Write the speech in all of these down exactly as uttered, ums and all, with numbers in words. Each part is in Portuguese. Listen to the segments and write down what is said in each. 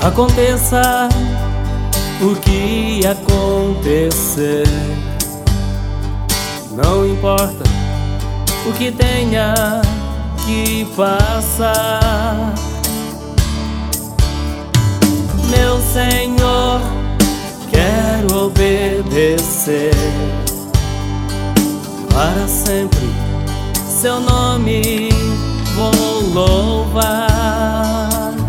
Aconteça o que acontecer, não importa o que tenha que passar. Meu Senhor, quero obedecer para sempre. Seu nome vou louvar.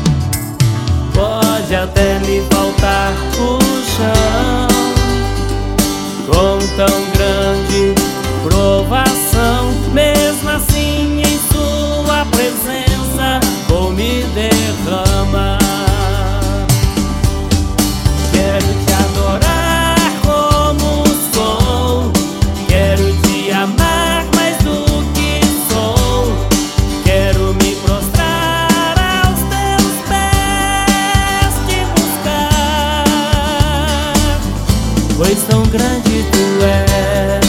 Pode até me faltar o chão, com tão grande provação, mesmo assim em sua presença vou me derramar. Quero te adorar como sou, quero te amar mais do que sou, quero me prostrar aos teus pés, te buscar, pois tão grande tu és.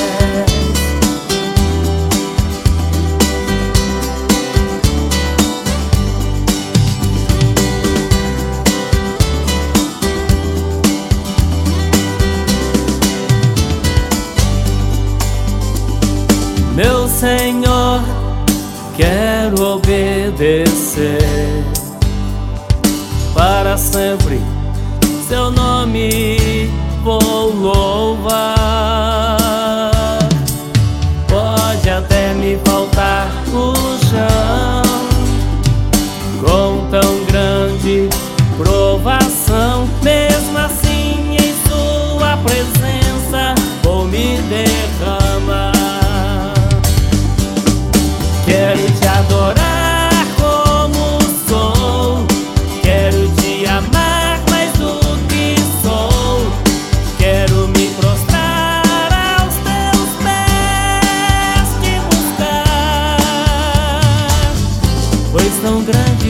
Meu Senhor, quero obedecer para sempre. Seu nome vou louvar. Pode até me faltar o chão, com tão grande provação, mesmo assim em sua presença vou me derramar. Quero te adorar como sou, quero te amar mais do que sou, quero me prostrar aos teus pés, te buscar, pois tão grande